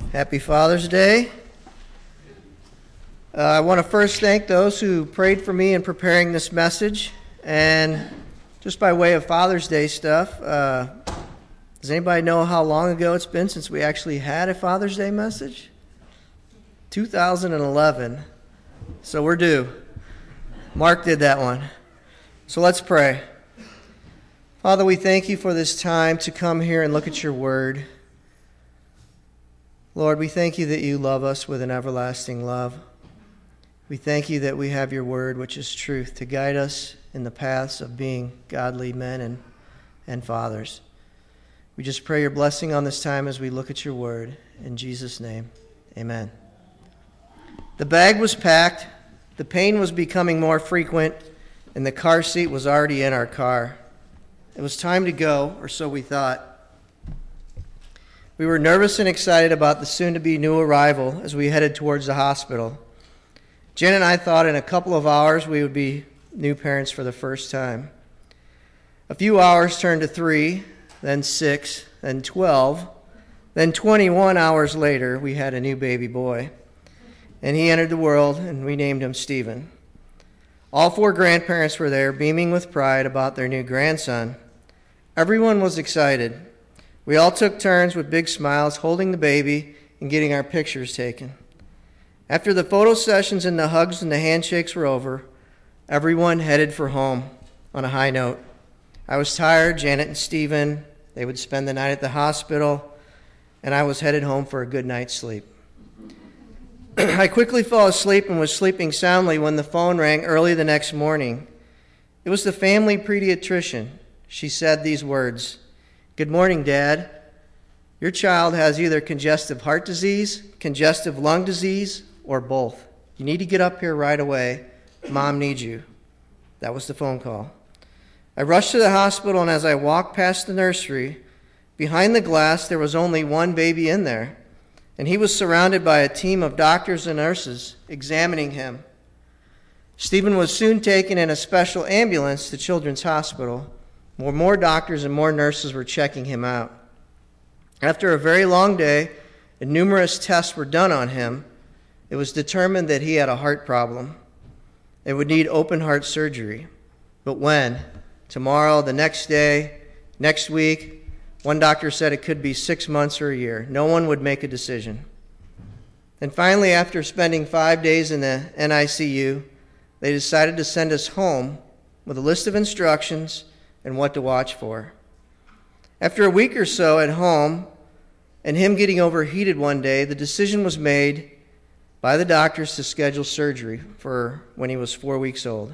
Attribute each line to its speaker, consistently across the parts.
Speaker 1: Happy Father's Day. I want to first thank those who prayed for me in preparing this message. And just by way of Father's Day stuff, does anybody know how long ago it's been since we actually had a Father's Day message? 2011. So we're due. Mark did that one. So let's pray. Father, we thank you for this time to come here and look at your word. Lord, we thank you that you love us with an everlasting love. We thank you that we have your word, which is truth, to guide us in the paths of being godly men and fathers. We just pray your blessing on this time as we look at your word. In Jesus' name, amen. The bag was packed, the pain was becoming more frequent, and the car seat was already in our car. It was time to go, or so we thought. We were nervous and excited about the soon-to-be new arrival as we headed towards the hospital. Jen and I thought in a couple of hours we would be new parents for the first time. A few hours turned to 3, then 6, then 12, then 21 hours later we had a new baby boy. And he entered the world, and we named him Stephen. All 4 grandparents were there, beaming with pride about their new grandson. Everyone was excited. We all took turns with big smiles, holding the baby and getting our pictures taken. After the photo sessions and the hugs and the handshakes were over, everyone headed for home on a high note. I was tired. Janet and Stephen, they would spend the night at the hospital, and I was headed home for a good night's sleep. I quickly fell asleep and was sleeping soundly when the phone rang early the next morning. It was the family pediatrician. She said these words, "Good morning, Dad. Your child has either congestive heart disease, congestive lung disease, or both. You need to get up here right away. Mom needs you." That was the phone call. I rushed to the hospital, and as I walked past the nursery, behind the glass there was only one baby in there, and he was surrounded by a team of doctors and nurses examining him. Stephen was soon taken in a special ambulance to Children's Hospital, where more doctors and more nurses were checking him out. After a very long day and numerous tests were done on him, it was determined that he had a heart problem and would need open heart surgery. But when? Tomorrow, the next day, next week? One doctor said it could be 6 months or a year. No one would make a decision. And finally, after spending 5 days in the NICU, they decided to send us home with a list of instructions and what to watch for. After a week or so at home and him getting overheated one day, the decision was made by the doctors to schedule surgery for when he was 4 weeks old.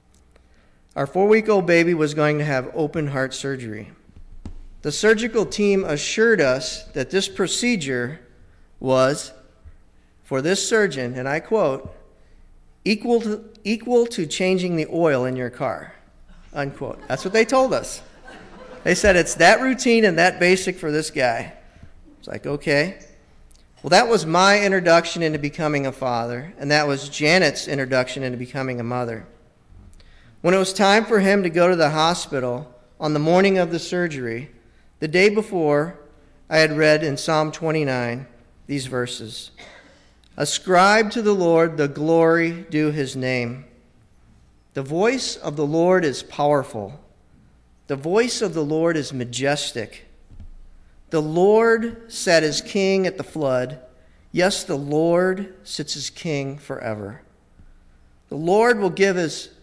Speaker 1: Our 4-week-old baby was going to have open heart surgery. The surgical team assured us that this procedure was, for this surgeon, and I quote, equal to changing the oil in your car, unquote. That's what they told us. They said it's that routine and that basic for this guy. It's like, okay. Well, that was my introduction into becoming a father, and that was Janet's introduction into becoming a mother. When it was time for him to go to the hospital on the morning of the surgery, the day before, I had read in Psalm 29 these verses. "Ascribe to the Lord the glory due his name. The voice of the Lord is powerful. The voice of the Lord is majestic. The Lord sat as king at the flood. Yes, the Lord sits as king forever. The Lord will give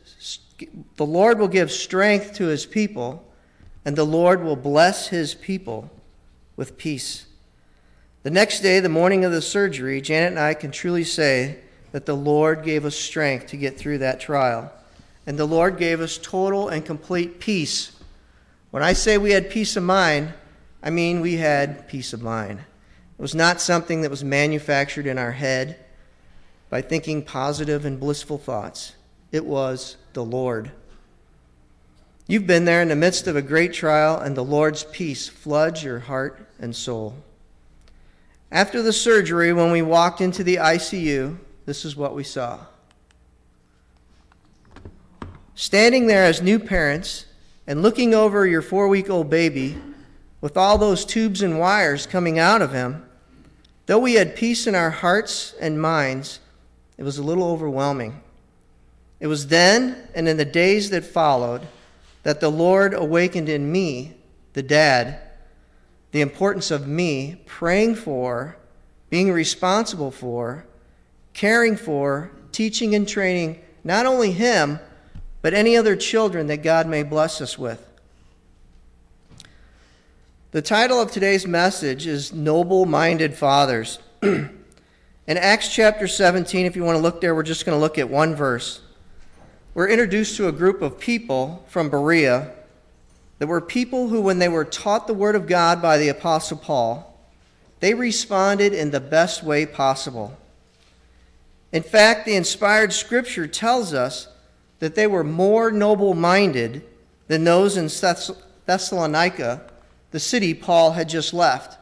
Speaker 1: strength to his people, and the Lord will bless his people with peace." The next day, the morning of the surgery, Janet and I can truly say that the Lord gave us strength to get through that trial. And the Lord gave us total and complete peace. When I say we had peace of mind, I mean we had peace of mind. It was not something that was manufactured in our head by thinking positive and blissful thoughts. It was the Lord. You've been there in the midst of a great trial, and the Lord's peace floods your heart and soul. After the surgery, when we walked into the ICU, this is what we saw. Standing there as new parents and looking over your 4-week-old baby with all those tubes and wires coming out of him, Though we had peace in our hearts and minds, it was a little overwhelming. It was then and in the days that followed that the Lord awakened in me, the dad, the importance of me praying for, being responsible for, caring for, teaching and training not only him, but any other children that God may bless us with. The title of today's message is Noble-Minded Fathers. In Acts chapter 17, if you want to look there, we're just going to look at one verse. We're introduced to a group of people from Berea that were people who, when they were taught the Word of God by the Apostle Paul, they responded in the best way possible. In fact, the inspired Scripture tells us that they were more noble-minded than those in Thessalonica, the city Paul had just left.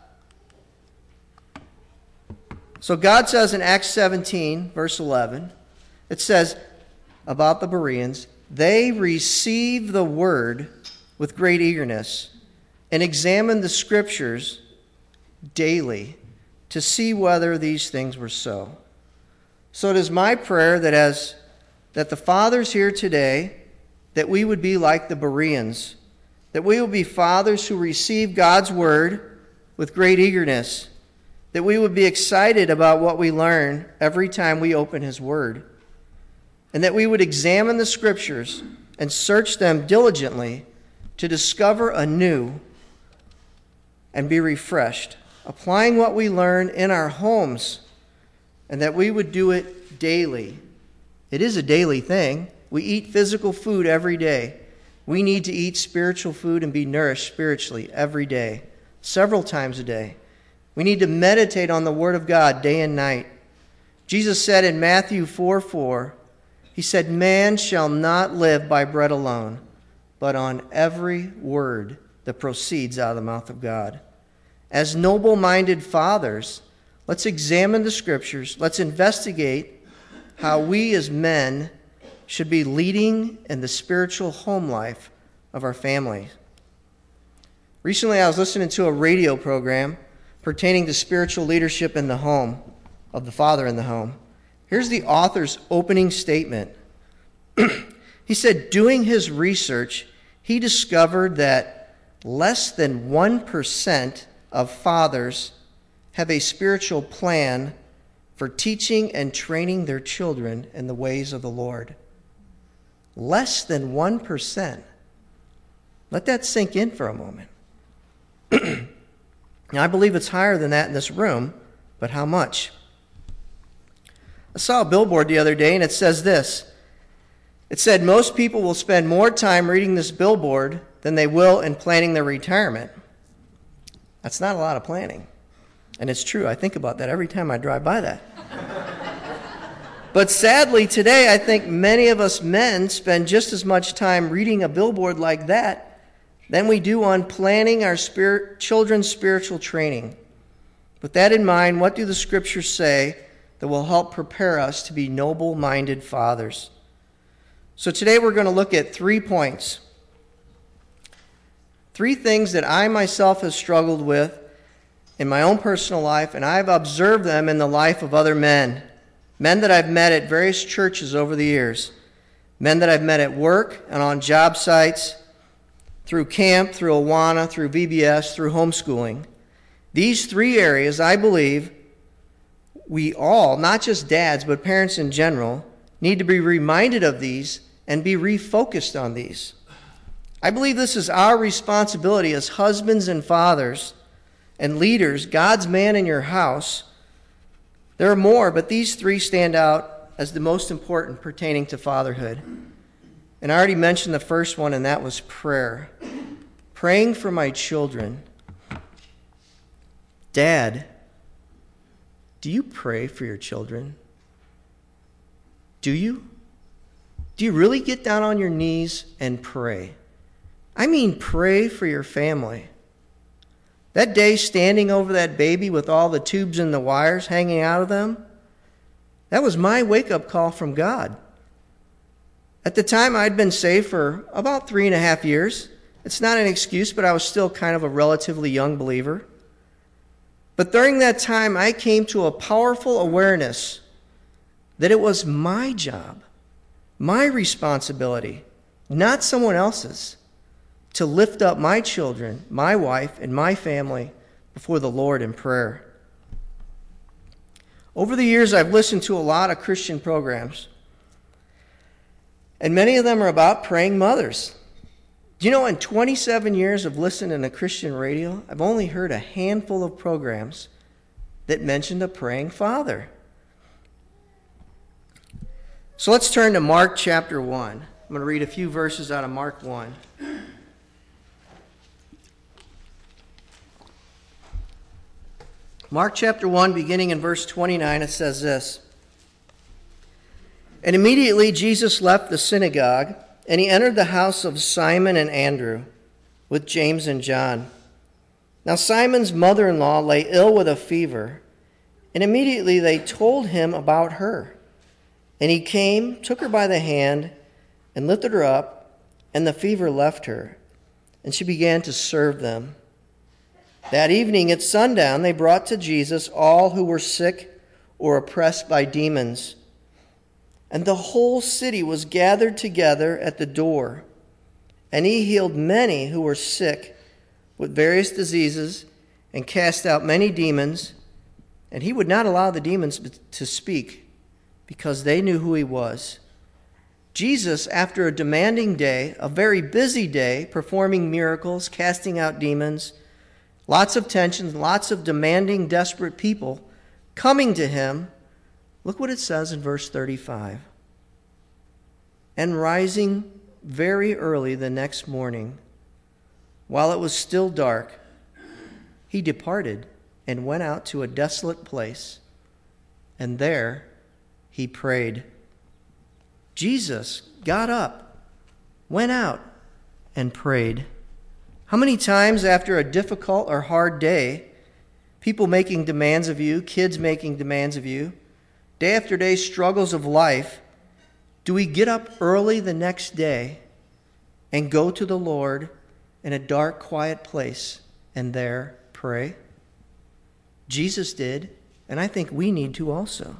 Speaker 1: So God says in Acts 17, verse 11, it says about the Bereans, they received the word with great eagerness and examined the Scriptures daily to see whether these things were so. So it is my prayer that the fathers here today, that we would be like the Bereans, that we will be fathers who receive God's word with great eagerness, that we would be excited about what we learn every time we open his word, and that we would examine the Scriptures and search them diligently to discover anew and be refreshed, applying what we learn in our homes, and that we would do it daily. It is a daily thing. We eat physical food every day. We need to eat spiritual food and be nourished spiritually every day, several times a day. We need to meditate on the Word of God day and night. Jesus said in Matthew 4:4, he said, "Man shall not live by bread alone, but on every word that proceeds out of the mouth of God." As noble-minded fathers, let's examine the Scriptures. Let's investigate how we as men should be leading in the spiritual home life of our families. Recently, I was listening to a radio program pertaining to spiritual leadership in the home, of the father in the home. Here's the author's opening statement. He said, doing his research, he discovered that less than 1% of fathers have a spiritual plan for teaching and training their children in the ways of the Lord. Less than 1%. Let that sink in for a moment. Now, I believe it's higher than that in this room, but how much? I saw a billboard the other day, and it says this. It said, most people will spend more time reading this billboard than they will in planning their retirement. That's not a lot of planning. And it's true. I think about that every time I drive by that. But sadly, today, I think many of us men spend just as much time reading a billboard like that than we do on planning our children's spiritual training. With that in mind, what do the Scriptures say that will help prepare us to be noble-minded fathers? So today we're going to look at 3 points. 3 things that I myself have struggled with in my own personal life, and I've observed them in the life of other men. Men that I've met at various churches over the years. Men that I've met at work and on job sites, through camp, through Awana, through VBS, through homeschooling. These 3 areas, I believe, we all, not just dads, but parents in general, need to be reminded of these and be refocused on these. I believe this is our responsibility as husbands and fathers and leaders, God's man in your house. There are more, but these 3 stand out as the most important pertaining to fatherhood. And I already mentioned the first one, and that was prayer. Praying for my children. Dad, do you pray for your children? Do you? Do you really get down on your knees and pray? I mean, pray for your family. That day standing over that baby with all the tubes and the wires hanging out of them, that was my wake-up call from God. At the time, I'd been saved for about 3.5 years. It's not an excuse, but I was still kind of a relatively young believer. But during that time, I came to a powerful awareness that it was my job, my responsibility, not someone else's, to lift up my children, my wife, and my family before the Lord in prayer. Over the years, I've listened to a lot of Christian programs, and many of them are about praying mothers. Do you know, in 27 years of listening to Christian radio, I've only heard a handful of programs that mentioned a praying father. So let's turn to Mark chapter 1. I'm going to read a few verses out of Mark 1. Mark chapter 1, beginning in verse 29, it says this. And immediately Jesus left the synagogue, and he entered the house of Simon and Andrew with James and John. Now Simon's mother-in-law lay ill with a fever, and immediately they told him about her. And he came, took her by the hand, and lifted her up, and the fever left her, and she began to serve them. That evening at sundown they brought to Jesus all who were sick or oppressed by demons. And the whole city was gathered together at the door. And he healed many who were sick with various diseases and cast out many demons. And he would not allow the demons to speak because they knew who he was. Jesus, after a demanding day, a very busy day, performing miracles, casting out demons, lots of tension, lots of demanding, desperate people coming to him. Look what it says in verse 35. And rising very early the next morning, while it was still dark, he departed and went out to a desolate place, and there he prayed. Jesus got up, went out, and prayed. How many times after a difficult or hard day, people making demands of you, kids making demands of you, day after day struggles of life, do we get up early the next day and go to the Lord in a dark, quiet place and there pray? Jesus did, and I think we need to also.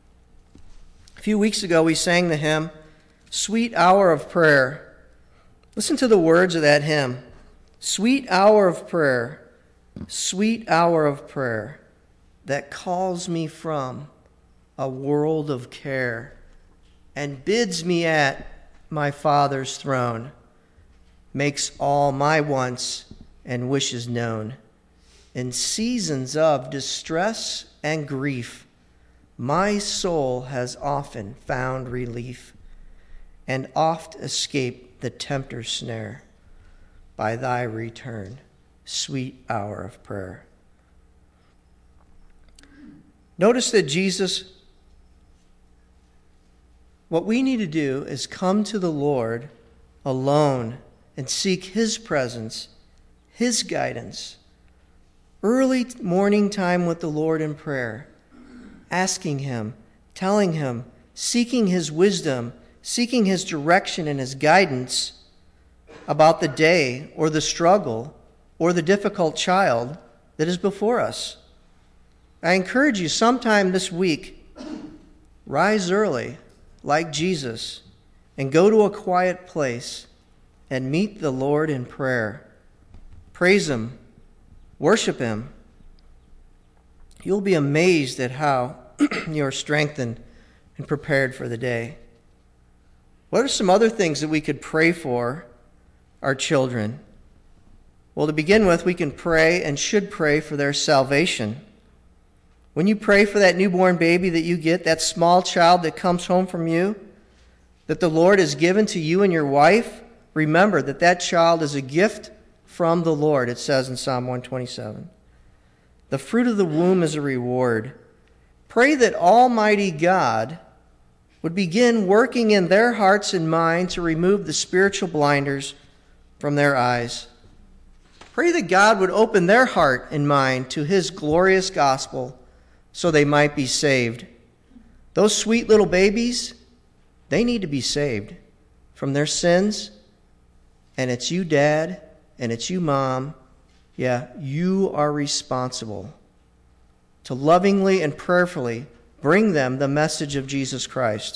Speaker 1: A few weeks ago, we sang the hymn, Sweet Hour of Prayer. Listen to the words of that hymn. Sweet hour of prayer, sweet hour of prayer that calls me from a world of care and bids me at my Father's throne, makes all my wants and wishes known. In seasons of distress and grief, my soul has often found relief and oft escaped the tempter's snare. By thy return, sweet hour of prayer. Notice that Jesus, what we need to do is come to the Lord alone and seek his presence, his guidance. Early morning time with the Lord in prayer, asking him, telling him, seeking his wisdom, seeking his direction and his guidance about the day or the struggle or the difficult child that is before us. I encourage you sometime this week, rise early like Jesus and go to a quiet place and meet the Lord in prayer. Praise him, worship him. You'll be amazed at how you're strengthened and prepared for the day. What are some other things that we could pray for our children? Well, to begin with, we can pray and should pray for their salvation. When you pray for that newborn baby that you get, that small child that comes home from you, that the Lord has given to you and your wife, remember that that child is a gift from the Lord, it says in Psalm 127. The fruit of the womb is a reward. Pray that Almighty God would begin working in their hearts and minds to remove the spiritual blinders from their eyes. Pray that God would open their heart and mind to his glorious gospel so they might be saved. Those sweet little babies, they need to be saved from their sins. And it's you, Dad, and it's you, Mom. Yeah, you are responsible to lovingly and prayerfully bring them the message of Jesus Christ.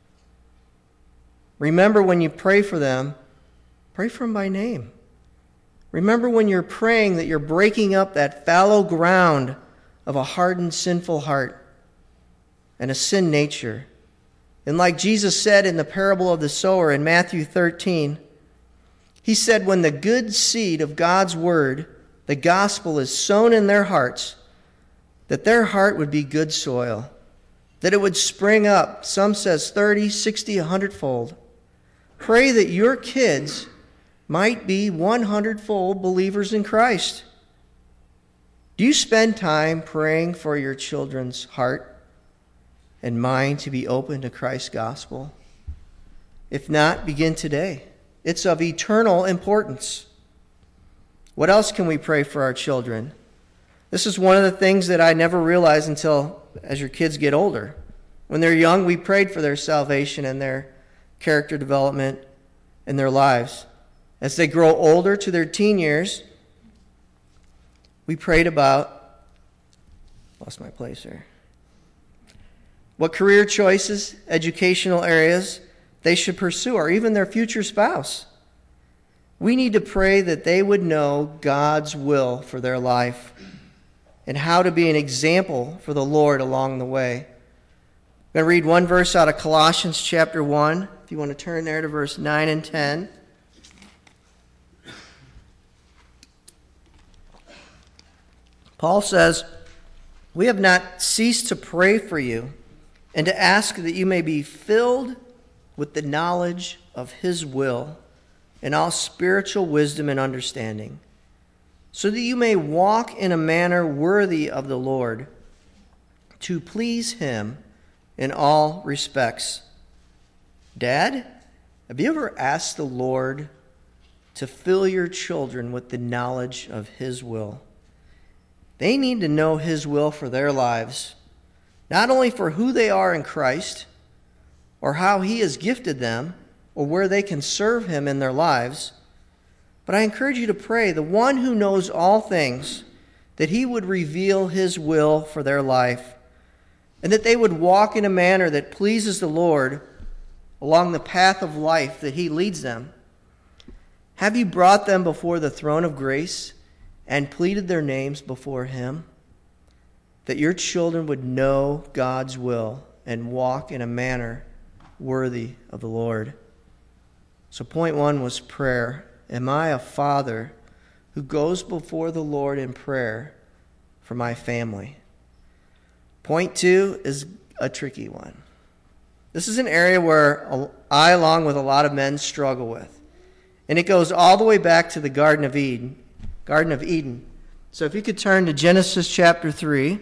Speaker 1: Remember when you pray for them, pray for them by name. Remember when you're praying that you're breaking up that fallow ground of a hardened, sinful heart and a sin nature. And like Jesus said in the parable of the sower in Matthew 13, he said, when the good seed of God's word, the gospel, is sown in their hearts, that their heart would be good soil, that it would spring up, some says 30, 60, 100-fold. Pray that your kids might be 100-fold believers in Christ. Do you spend time praying for your children's heart and mind to be open to Christ's gospel? If not, begin today. It's of eternal importance. What else can we pray for our children? This is one of the things that I never realized until as your kids get older. When they're young, we prayed for their salvation and their character development in their lives. As they grow older to their teen years, we prayed about, lost my place here, what career choices, educational areas they should pursue, or even their future spouse. We need to pray that they would know God's will for their life and how to be an example for the Lord along the way. I'm going to read one verse out of Colossians chapter 1. If you want to turn there to verse 9 and 10. Paul says, "We have not ceased to pray for you and to ask that you may be filled with the knowledge of his will and all spiritual wisdom and understanding, so that you may walk in a manner worthy of the Lord, to please him in all respects." Dad, have you ever asked the Lord to fill your children with the knowledge of his will? They need to know his will for their lives, not only for who they are in Christ, or how he has gifted them, or where they can serve him in their lives, but I encourage you to pray, the one who knows all things, that he would reveal his will for their life, and that they would walk in a manner that pleases the Lord along the path of life that he leads them. Have you brought them before the throne of grace and pleaded their names before him? That your children would know God's will and walk in a manner worthy of the Lord. So point one was prayer. Am I a father who goes before the Lord in prayer for my family? Point two is a tricky one. This is an area where I, along with a lot of men, struggle with. And it goes all the way back to the Garden of Eden. So if you could turn to Genesis chapter 3.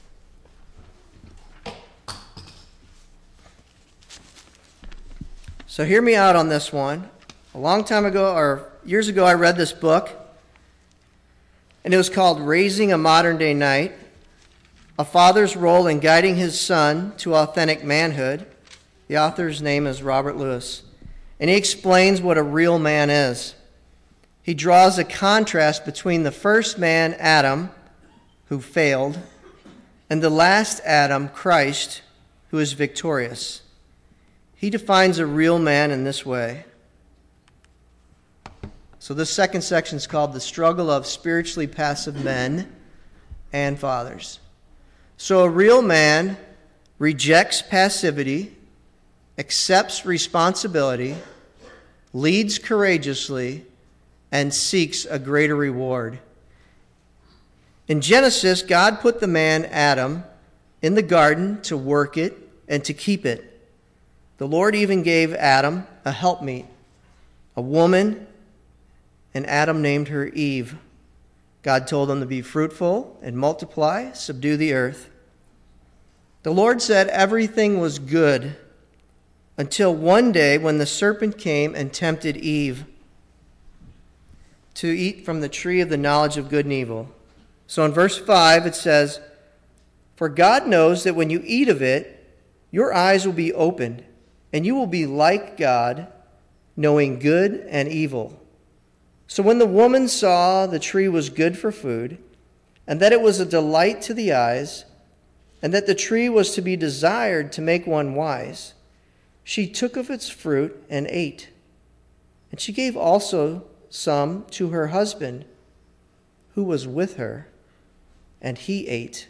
Speaker 1: So hear me out on this one. A long time ago, or years ago, I read this book, and it was called Raising a Modern Day Knight, A Father's Role in Guiding His Son to Authentic Manhood. The author's name is Robert Lewis, and he explains what a real man is. He draws a contrast between the first man, Adam, who failed, and the last Adam, Christ, who is victorious. He defines a real man in this way. So this second section is called The Struggle of Spiritually Passive Men and Fathers. So a real man rejects passivity, accepts responsibility, leads courageously, and seeks a greater reward. In Genesis, God put the man Adam in the garden to work it and to keep it. The Lord even gave Adam a helpmeet, a woman, and Adam named her Eve. God told him to be fruitful and multiply, subdue the earth. The Lord said everything was good until one day when the serpent came and tempted Eve to eat from the tree of the knowledge of good and evil. So in verse 5 it says, "For God knows that when you eat of it, your eyes will be opened, and you will be like God, knowing good and evil." So when the woman saw the tree was good for food, and that it was a delight to the eyes, and that the tree was to be desired to make one wise, she took of its fruit and ate. And she gave also some to her husband, who was with her, and he ate.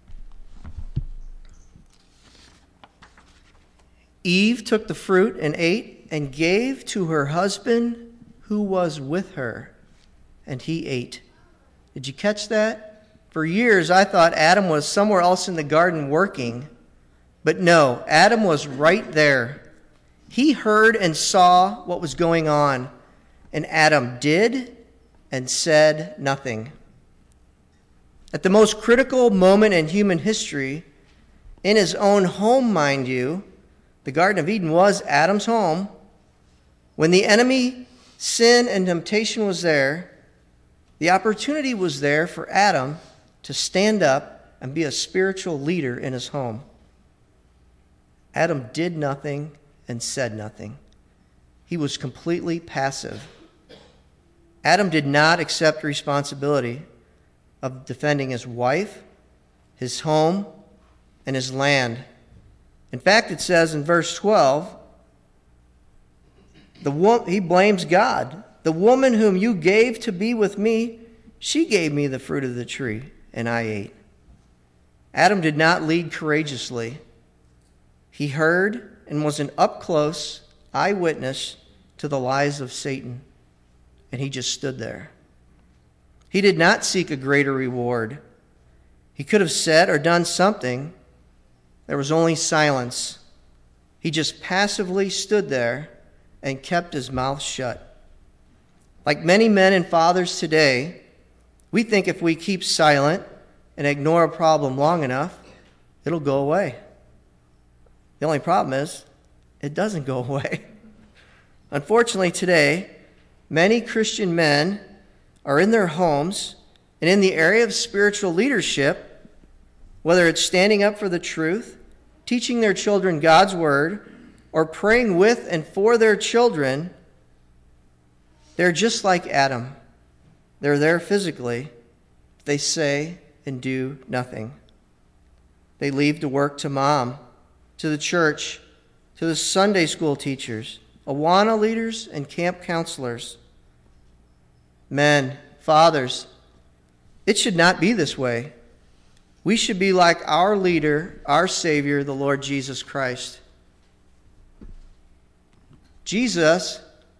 Speaker 1: Eve took the fruit and ate, and gave to her husband, who was with her, and he ate. Did you catch that? For years, I thought Adam was somewhere else in the garden working. But no, Adam was right there. He heard and saw what was going on, and Adam did and said nothing. At the most critical moment in human history, in his own home, mind you, the Garden of Eden was Adam's home. When the enemy, sin, and temptation was there, the opportunity was there for Adam to stand up and be a spiritual leader in his home. Adam did nothing and said nothing. He was completely passive. Adam did not accept responsibility of defending his wife, his home, and his land. In fact, it says in verse 12, he blames God. The woman whom you gave to be with me, she gave me the fruit of the tree, and I ate. Adam did not lead courageously. He heard and was an up-close eyewitness to the lies of Satan, and he just stood there. He did not seek a greater reward. He could have said or done something. There was only silence. He just passively stood there and kept his mouth shut. Like many men and fathers today, we think if we keep silent and ignore a problem long enough, it'll go away. The only problem is, it doesn't go away. Unfortunately, today, many Christian men are in their homes and in the area of spiritual leadership, whether it's standing up for the truth, teaching their children God's word, or praying with and for their children, they're just like Adam. They're there physically. They say and do nothing. They leave to work to mom, to the church, to the Sunday school teachers, Awana leaders, and camp counselors. Men, fathers, it should not be this way. We should be like our leader, our Savior, the Lord Jesus Christ. Jesus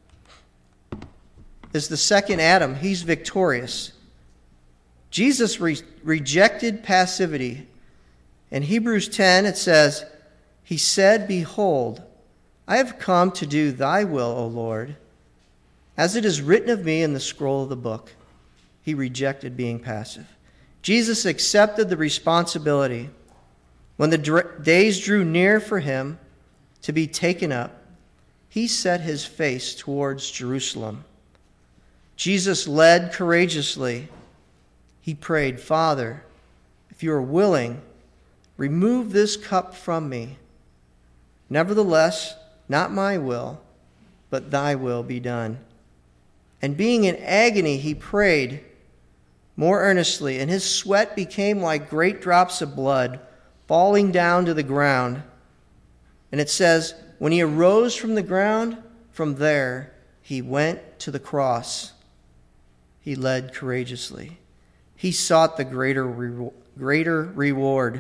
Speaker 1: is the second Adam. He's victorious. Jesus rejected passivity. In Hebrews 10, it says, He said, Behold, I have come to do thy will, O Lord. As it is written of me in the scroll of the book. He rejected being passive. Jesus accepted the responsibility. When the days drew near for him to be taken up, he set his face towards Jerusalem. Jesus led courageously. He prayed, Father, if you are willing, remove this cup from me. Nevertheless, not my will, but thy will be done. And being in agony, he prayed more earnestly, and his sweat became like great drops of blood falling down to the ground. And it says, when he arose from the ground, from there he went to the cross. He led courageously. He sought the greater reward.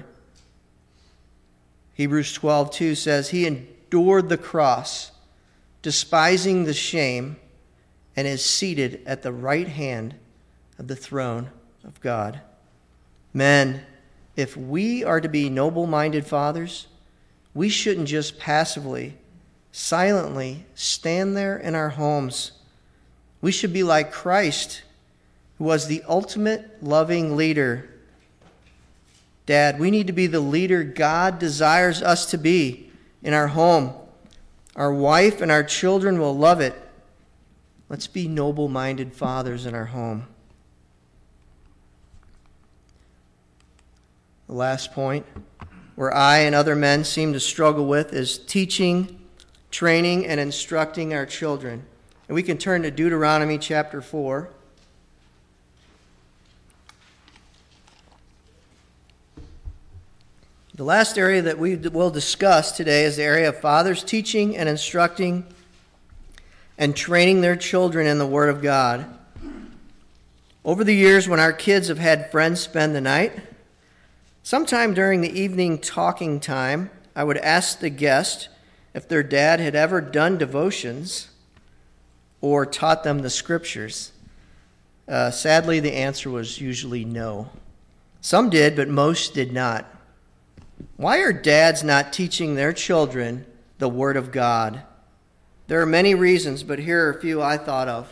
Speaker 1: Hebrews 12:2 says, He endured the cross, despising the shame, and is seated at the right hand of the throne of God. Men, if we are to be noble-minded fathers, we shouldn't just passively, silently stand there in our homes. We should be like Christ, who was the ultimate loving leader. Dad, we need to be the leader God desires us to be in our home. Our wife and our children will love it. Let's be noble-minded fathers in our home. The last point, where I and other men seem to struggle with, is teaching, training, and instructing our children. And we can turn to Deuteronomy chapter 4. The last area that we will discuss today is the area of fathers teaching and instructing and training their children in the Word of God. Over the years, when our kids have had friends spend the night, sometime during the evening talking time, I would ask the guest if their dad had ever done devotions or taught them the Scriptures. Sadly, the answer was usually no. Some did, but most did not. Why are dads not teaching their children the Word of God? There are many reasons, but here are a few I thought of.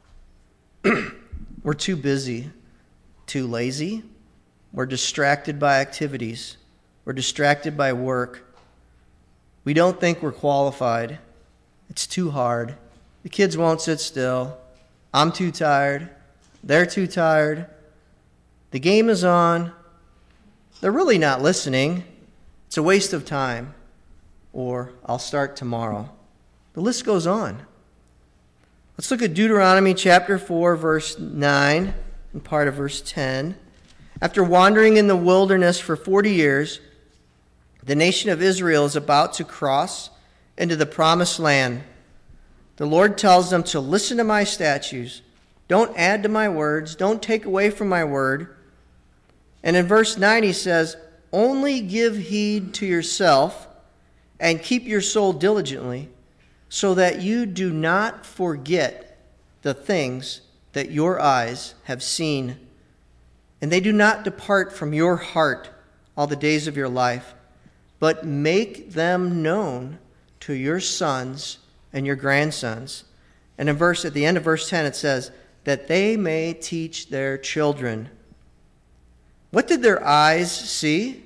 Speaker 1: We're too busy, too lazy. We're distracted by activities. We're distracted by work. We don't think we're qualified. It's too hard. The kids won't sit still. I'm too tired. They're too tired. The game is on. They're really not listening. It's a waste of time. Or I'll start tomorrow. The list goes on. Let's look at Deuteronomy chapter 4, verse 9 and part of verse 10. After wandering in the wilderness for 40 years, the nation of Israel is about to cross into the promised land. The Lord tells them to listen to my statutes. Don't add to my words. Don't take away from my word. And in verse 9 he says, only give heed to yourself and keep your soul diligently, so that you do not forget the things that your eyes have seen, and they do not depart from your heart all the days of your life, but make them known to your sons and your grandsons. And at the end of verse 10 it says, that they may teach their children. What did their eyes see?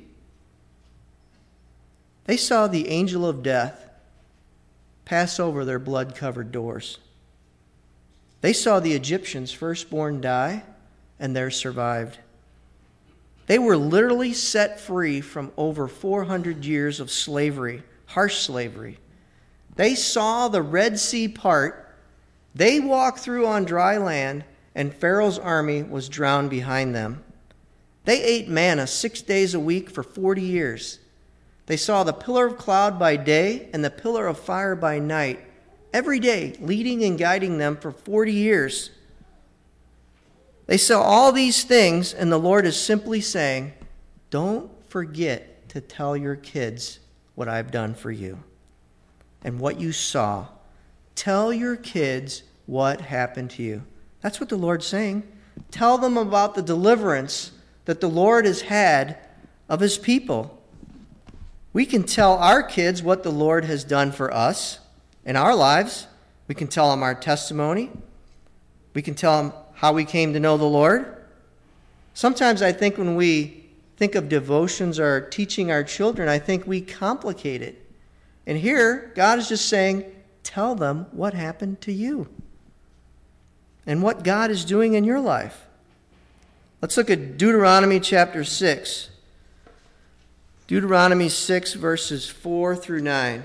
Speaker 1: They saw the angel of death pass over their blood-covered doors. They saw the Egyptians' firstborn die, and theirs survived. They were literally set free from over 400 years of slavery, harsh slavery. They saw the Red Sea part. They walked through on dry land, and Pharaoh's army was drowned behind them. They ate manna 6 days a week for 40 years. They saw the pillar of cloud by day and the pillar of fire by night, every day leading and guiding them for 40 years. They saw all these things, and the Lord is simply saying, don't forget to tell your kids what I've done for you and what you saw. Tell your kids what happened to you. That's what the Lord's saying. Tell them about the deliverance that the Lord has had of his people. We can tell our kids what the Lord has done for us in our lives. We can tell them our testimony. We can tell them how we came to know the Lord. Sometimes I think when we think of devotions or teaching our children, I think we complicate it. And here, God is just saying, tell them what happened to you and what God is doing in your life. Let's look at Deuteronomy chapter 6. Deuteronomy 6, verses 4 through 9.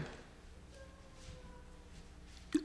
Speaker 1: It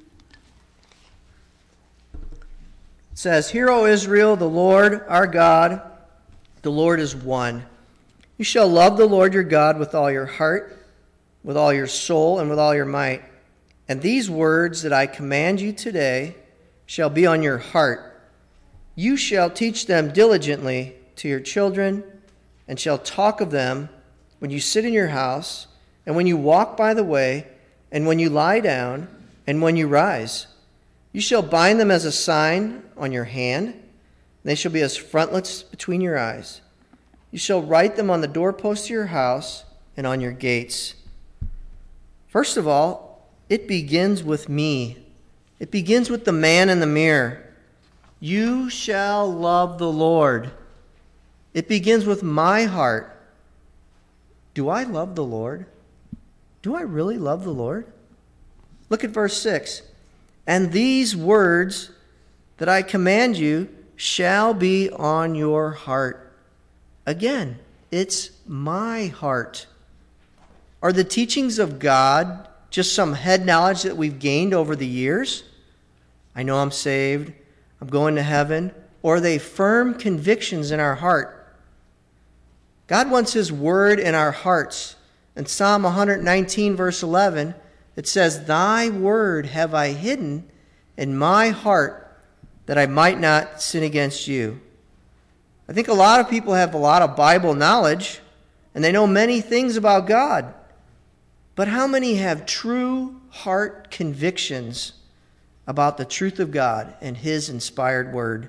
Speaker 1: says, Hear, O Israel, the Lord our God, the Lord is one. You shall love the Lord your God with all your heart, with all your soul, and with all your might. And these words that I command you today shall be on your heart. You shall teach them diligently to your children, and shall talk of them when you sit in your house, and when you walk by the way, and when you lie down, and when you rise. You shall bind them as a sign on your hand, and they shall be as frontlets between your eyes. You shall write them on the doorposts of your house and on your gates. First of all, it begins with me. It begins with the man in the mirror. You shall love the Lord. It begins with my heart. Do I love the Lord? Do I really love the Lord? Look at verse 6. And these words that I command you shall be on your heart. Again, it's my heart. Are the teachings of God just some head knowledge that we've gained over the years? I know I'm saved. I'm going to heaven. Or are they firm convictions in our heart? God wants his word in our hearts. In Psalm 119, verse 11, it says, "Thy word have I hidden in my heart that I might not sin against you." I think a lot of people have a lot of Bible knowledge, and they know many things about God. But how many have true heart convictions about the truth of God and his inspired word?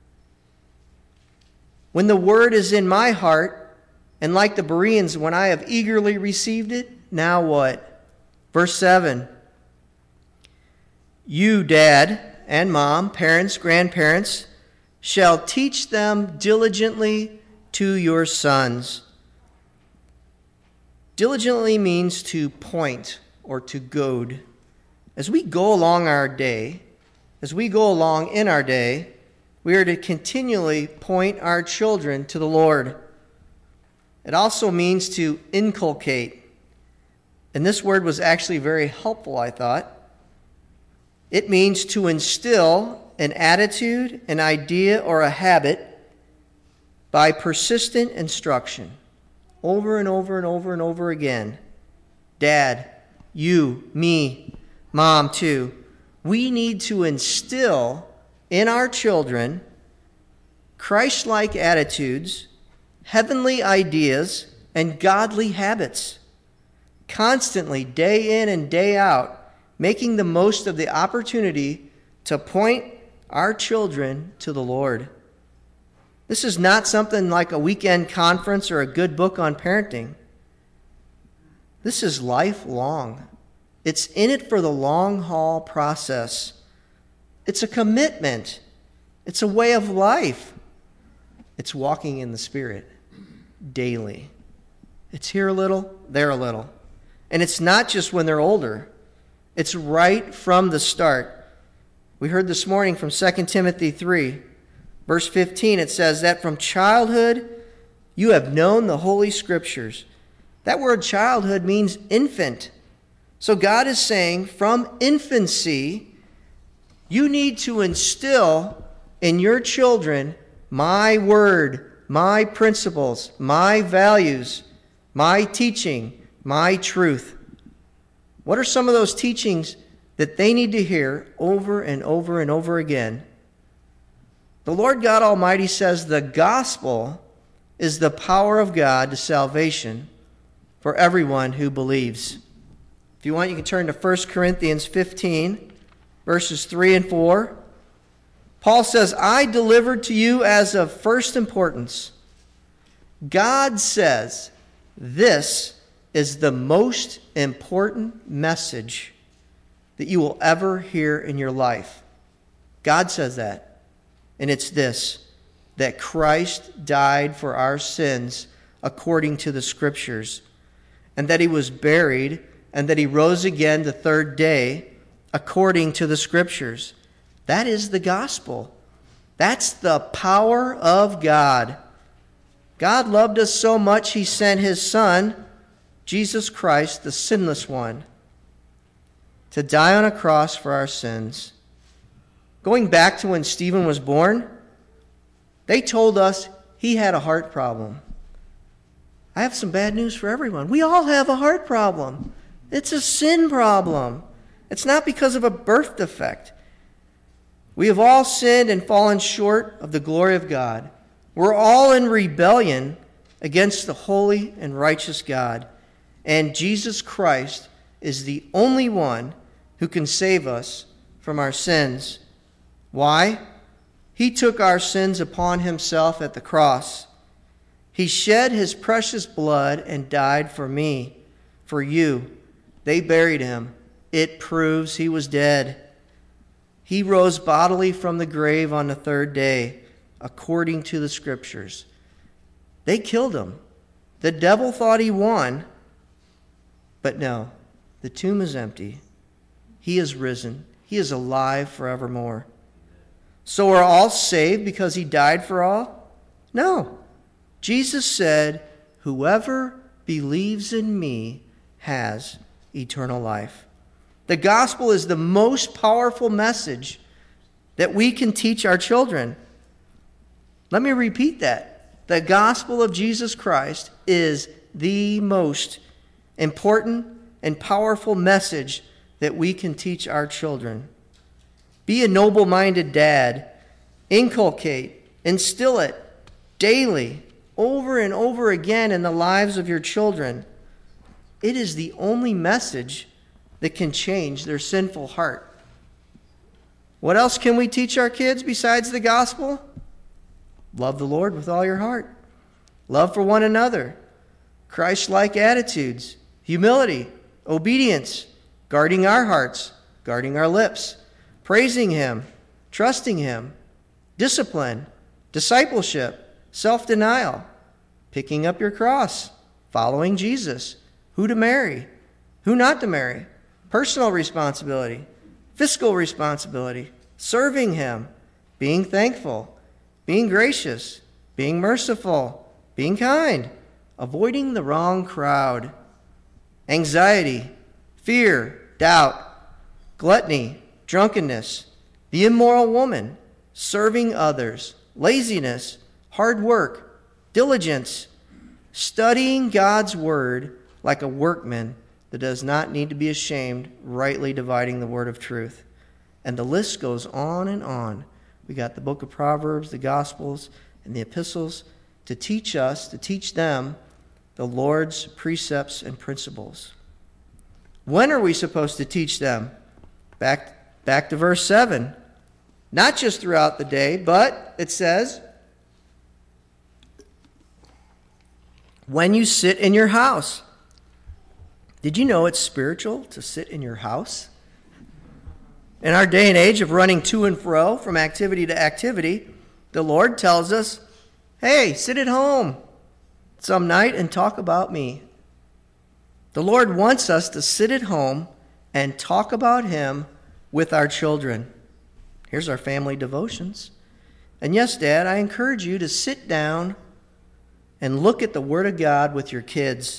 Speaker 1: When the word is in my heart, and like the Bereans, when I have eagerly received it, now what? Verse 7. You, dad and mom, parents, grandparents, shall teach them diligently to your sons. Diligently means to point or to goad. As we go along our day, as we go along in our day, we are to continually point our children to the Lord. It also means to inculcate. And this word was actually very helpful, I thought. It means to instill an attitude, an idea, or a habit by persistent instruction over and over and over and over again. Dad, you, me, mom too. We need to instill in our children Christ-like attitudes, heavenly ideas, and godly habits. Constantly, day in and day out, making the most of the opportunity to point our children to the Lord. This is not something like a weekend conference or a good book on parenting. This is lifelong. It's in it for the long haul process. It's a commitment. It's a way of life. It's walking in the Spirit daily. It's here a little, there a little. And it's not just when they're older. It's right from the start. We heard this morning from 2 Timothy 3, verse 15, it says that from childhood you have known the Holy Scriptures. That word childhood means infant. So God is saying from infancy, you need to instill in your children my word, my principles, my values, my teaching, my truth. What are some of those teachings that they need to hear over and over and over again? The Lord God Almighty says the gospel is the power of God to salvation for everyone who believes. If you want, you can turn to 1 Corinthians 15, verses 3 and 4. Paul says, I delivered to you as of first importance. God says this is the most important message that you will ever hear in your life. God says that. And it's this, that Christ died for our sins according to the Scriptures, and that he was buried, and that he rose again the third day according to the Scriptures. That is the gospel. That's the power of God. God loved us so much he sent his Son, Jesus Christ, the sinless one, to die on a cross for our sins. Going back to when Stephen was born, they told us he had a heart problem. I have some bad news for everyone. We all have a heart problem. It's a sin problem. It's not because of a birth defect. We have all sinned and fallen short of the glory of God. We're all in rebellion against the holy and righteous God. And Jesus Christ is the only one who can save us from our sins. Why? He took our sins upon himself at the cross. He shed his precious blood and died for me, for you. They buried him. It proves he was dead. He rose bodily from the grave on the third day, according to the Scriptures. They killed him. The devil thought he won, but no, the tomb is empty. He is risen. He is alive forevermore. So are all saved because he died for all? No. Jesus said, whoever believes in me has eternal life. The gospel is the most powerful message that we can teach our children. Let me repeat that. The gospel of Jesus Christ is the most important and powerful message that we can teach our children. Be a noble-minded dad. Inculcate, instill it daily, over and over again in the lives of your children. It is the only message that can change their sinful heart. What else can we teach our kids besides the gospel? Love the Lord with all your heart. Love for one another. Christ-like attitudes. Humility. Obedience. Guarding our hearts. Guarding our lips. Praising Him. Trusting Him. Discipline. Discipleship. Self-denial. Picking up your cross. Following Jesus. Who to marry. Who not to marry. Personal responsibility. Fiscal responsibility. Serving Him. Being thankful. Being gracious, being merciful, being kind, avoiding the wrong crowd, anxiety, fear, doubt, gluttony, drunkenness, the immoral woman, serving others, laziness, hard work, diligence, studying God's word like a workman that does not need to be ashamed, rightly dividing the word of truth. And the list goes on and on. We got the book of Proverbs, the Gospels, and the epistles to teach them the Lord's precepts and principles. When are we supposed to teach them? Back to verse 7. Not just throughout the day, but it says, when you sit in your house. Did you know it's spiritual to sit in your house? In our day and age of running to and fro from activity to activity, the Lord tells us, hey, sit at home some night and talk about me. The Lord wants us to sit at home and talk about Him with our children. Here's our family devotions. And yes, Dad, I encourage you to sit down and look at the Word of God with your kids.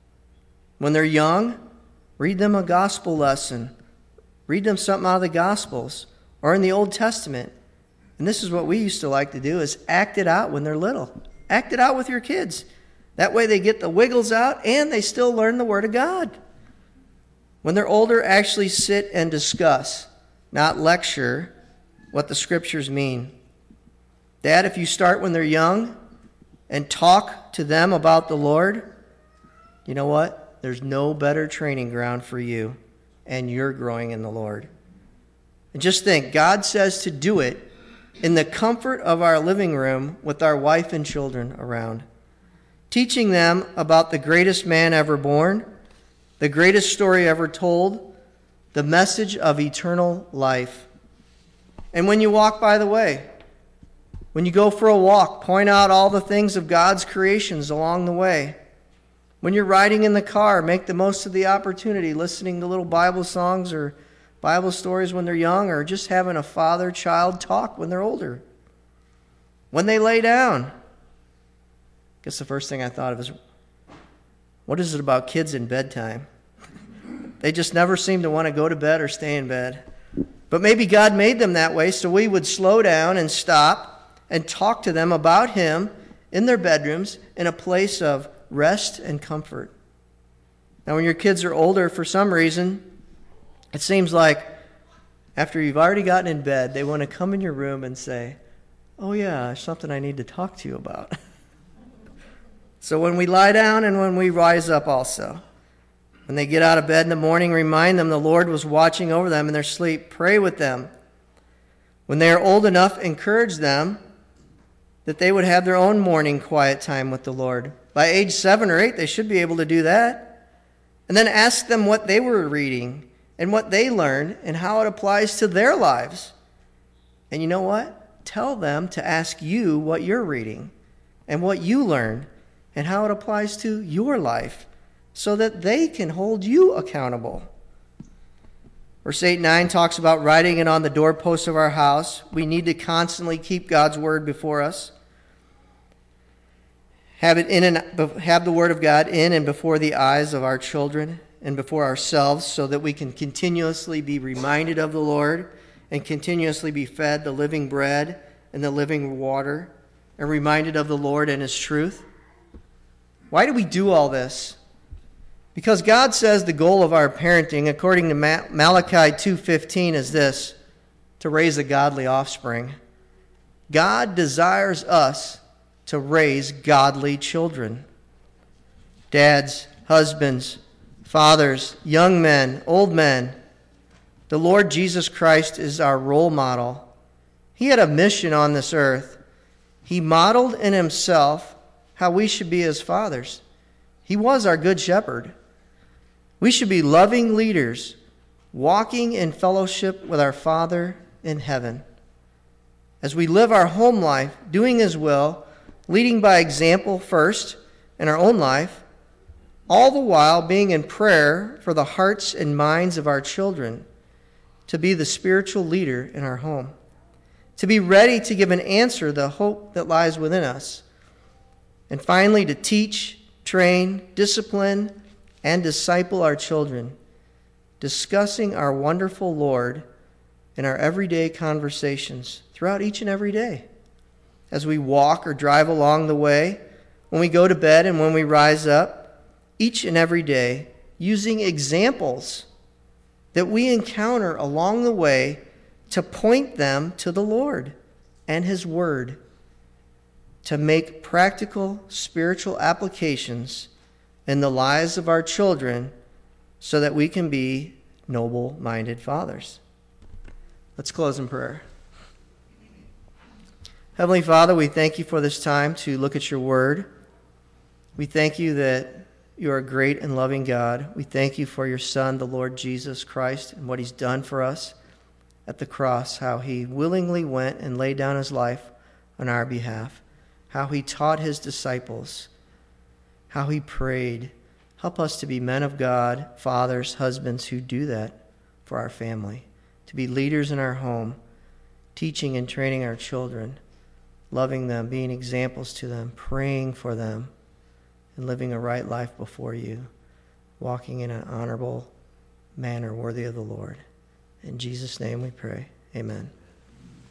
Speaker 1: When they're young, read them a gospel lesson. Read them something out of the Gospels or in the Old Testament. And this is what we used to like to do, is act it out when they're little. Act it out with your kids. That way they get the wiggles out and they still learn the Word of God. When they're older, actually sit and discuss, not lecture, what the Scriptures mean. Dad, if you start when they're young and talk to them about the Lord, you know what? There's no better training ground for you. And you're growing in the Lord. And just think, God says to do it in the comfort of our living room with our wife and children around. Teaching them about the greatest man ever born, the greatest story ever told, the message of eternal life. And when you walk by the way, when you go for a walk, point out all the things of God's creations along the way. When you're riding in the car, make the most of the opportunity, listening to little Bible songs or Bible stories when they're young, or just having a father-child talk when they're older. When they lay down, I guess the first thing I thought of is, what is it about kids in bedtime? They just never seem to want to go to bed or stay in bed. But maybe God made them that way so we would slow down and stop and talk to them about Him in their bedrooms in a place of rest and comfort. Now, when your kids are older, for some reason, it seems like after you've already gotten in bed, they want to come in your room and say, oh yeah, there's something I need to talk to you about. So when we lie down and when we rise up also, when they get out of bed in the morning, remind them the Lord was watching over them in their sleep. Pray with them. When they are old enough, encourage them that they would have their own morning quiet time with the Lord. By age 7 or 8, they should be able to do that. And then ask them what they were reading and what they learned and how it applies to their lives. And you know what? Tell them to ask you what you're reading and what you learned and how it applies to your life so that they can hold you accountable. Verse 8-9 talks about writing it on the doorposts of our house. We need to constantly keep God's word before us. Have the word of God in and before the eyes of our children and before ourselves so that we can continuously be reminded of the Lord and continuously be fed the living bread and the living water and reminded of the Lord and his truth. Why do we do all this? Because God says the goal of our parenting, according to Malachi 2:15, is this: to raise a godly offspring. God desires us to raise godly children. Dads, husbands, fathers, young men, old men, the Lord Jesus Christ is our role model. He had a mission on this earth. He modeled in himself how we should be as fathers. He was our good shepherd. We should be loving leaders, walking in fellowship with our Father in heaven. As we live our home life, doing his will, leading by example first in our own life, all the while being in prayer for the hearts and minds of our children, to be the spiritual leader in our home, to be ready to give an answer to the hope that lies within us, and finally to teach, train, discipline, and disciple our children, discussing our wonderful Lord in our everyday conversations throughout each and every day. As we walk or drive along the way, when we go to bed and when we rise up, each and every day, using examples that we encounter along the way to point them to the Lord and his word, to make practical spiritual applications in the lives of our children so that we can be noble-minded fathers. Let's close in prayer. Heavenly Father, we thank you for this time to look at your word. We thank you that you are a great and loving God. We thank you for your Son, the Lord Jesus Christ, and what he's done for us at the cross, how he willingly went and laid down his life on our behalf, how he taught his disciples, how he prayed. Help us to be men of God, fathers, husbands who do that for our family, to be leaders in our home, teaching and training our children, loving them, being examples to them, praying for them, and living a right life before you, walking in an honorable manner worthy of the Lord. In Jesus' name we pray. Amen.